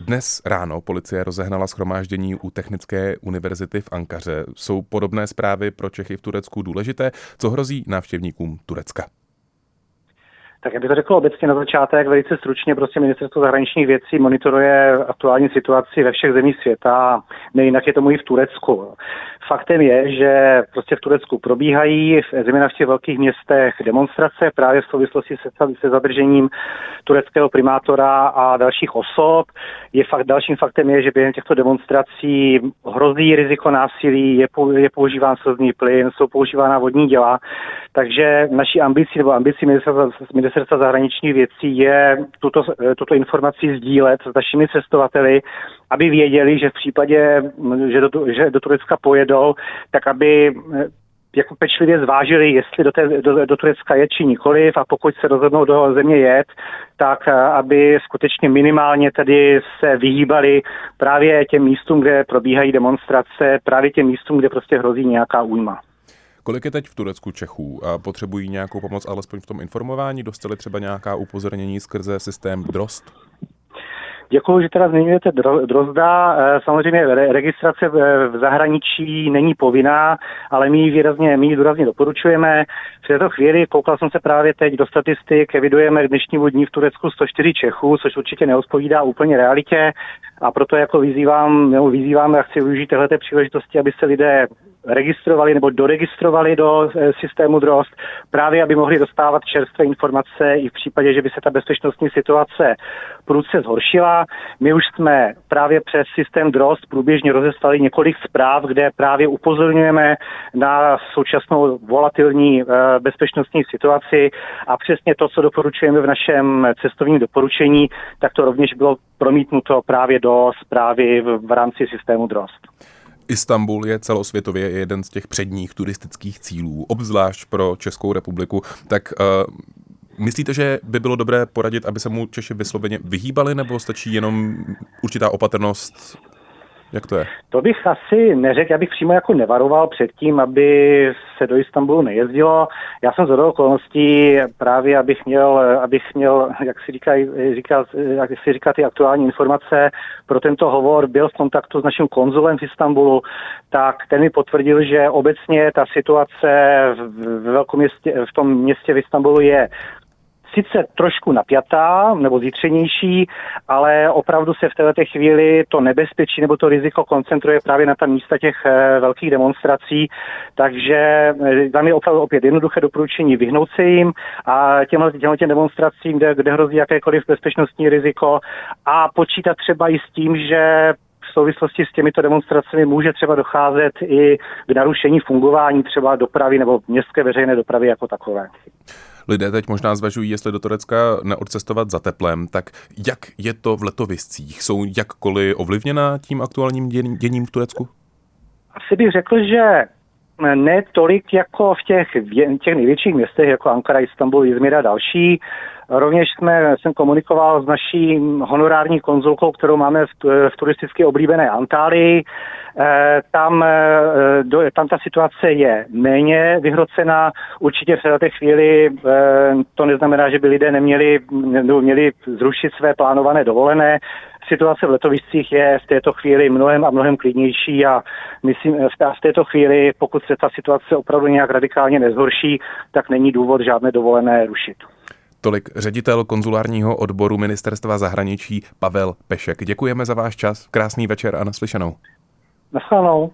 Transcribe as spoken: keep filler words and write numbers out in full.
Dnes ráno policie rozehnala shromáždění u Technické univerzity v Ankaře. Jsou podobné zprávy pro Čechy v Turecku důležité? Co hrozí návštěvníkům Turecka? Tak já bych to řekl obecně na začátek, velice stručně, prostě Ministerstvo zahraničních věcí monitoruje aktuální situaci ve všech zemích světa, nejinak je tomu i v Turecku. Faktem je, že prostě v Turecku probíhají, zejména v těch velkých městech, demonstrace právě v souvislosti se, se zadržením tureckého primátora a dalších osob. Je fakt, dalším faktem je, že během těchto demonstrací hrozí riziko násilí, je, pou, je používán slzný plyn, jsou používána vodní děla. Takže naší ambicí nebo ambicí ministerstva, ministerstva zahraničních věcí je tuto, tuto informaci sdílet s našimi cestovateli, aby věděli, že v případě, že do, že do Turecka pojedou, tak aby jako pečlivě zvážili, jestli do, té, do, do Turecka jet či nikoliv, a pokud se rozhodnou do země jet, tak aby skutečně minimálně tedy se vyhýbali právě těm místům, kde probíhají demonstrace, právě těm místům, kde prostě hrozí nějaká újma. Kolik je teď v Turecku Čechů a potřebují nějakou pomoc alespoň v tom informování? Dostali třeba nějaká upozornění skrze systém Drozd? Děkuji, že teda zmiňujete Drozda. Samozřejmě registrace v zahraničí není povinná, ale my ji výrazně, my ji důrazně doporučujeme. V této chvíli, koukal jsem se právě teď do statistik, evidujeme k dnešnímu dní v Turecku sto čtyři Čechů, což určitě neodpovídá úplně realitě, a proto jako vyzývám, nebo vyzývám a chci využít téhleté příležitosti, aby se lidé registrovali nebo doregistrovali do systému Drozd, právě aby mohli dostávat čerstvé informace i v případě, že by se ta bezpečnostní situace prudce zhoršila. My už jsme právě přes systém Drozd průběžně rozeslali několik zpráv, kde právě upozorňujeme na současnou volatilní bezpečnostní situaci, a přesně to, co doporučujeme v našem cestovním doporučení, tak to rovněž bylo promítnuto právě do zprávy v, v rámci systému Drozd. Istanbul je celosvětově jeden z těch předních turistických cílů, obzvlášť pro Českou republiku. Tak uh, myslíte, že by bylo dobré poradit, aby se mu Češi vysloveně vyhýbali, nebo stačí jenom určitá opatrnost? Jak to je? To bych asi neřekl, já bych přímo jako nevaroval před tím, aby se do Istanbulu nejezdilo. Já jsem z okolností právě, abych měl, abych měl, jak si říká, říká, jak si říká ty aktuální informace pro tento hovor, byl v kontaktu s naším konzulem v Istanbulu, tak ten mi potvrdil, že obecně ta situace v, velkom městě, v tom městě v Istanbulu je sice trošku napjatá nebo zjitřenější, ale opravdu se v této chvíli to nebezpečí nebo to riziko koncentruje právě na ta místa těch velkých demonstrací, takže tam je opravdu opět jednoduché doporučení vyhnout se jim a těmhle, těmhle těm demonstracím, kde, kde hrozí jakékoliv bezpečnostní riziko, a počítat třeba i s tím, že v souvislosti s těmito demonstracemi může třeba docházet i k narušení fungování třeba dopravy nebo městské veřejné dopravy jako takové. Lidé teď možná zvažují, jestli do Turecka neodcestovat za teplem, tak jak je to v letoviscích? Jsou jakkoliv ovlivněna tím aktuálním děním v Turecku? Asi bych řekl, že ne tolik jako v těch, těch největších městech, jako Ankara, Istanbul, Izmir a další. Rovněž jsme, jsem komunikoval s naší honorární konzulkou, kterou máme v, v turisticky oblíbené Antálii. E, tam, e, do, tam ta situace je méně vyhrocená. Určitě v této chvíli e, to neznamená, že by lidé neměli, nebo měli zrušit své plánované dovolené. Situace v letoviscích je v této chvíli mnohem a mnohem klidnější a myslím, v této chvíli, pokud se ta situace opravdu nějak radikálně nezhorší, tak není důvod žádné dovolené rušit. Tolik ředitel konzulárního odboru Ministerstva zahraničí Pavel Pešek. Děkujeme za váš čas, krásný večer a naslyšenou. Naschledanou.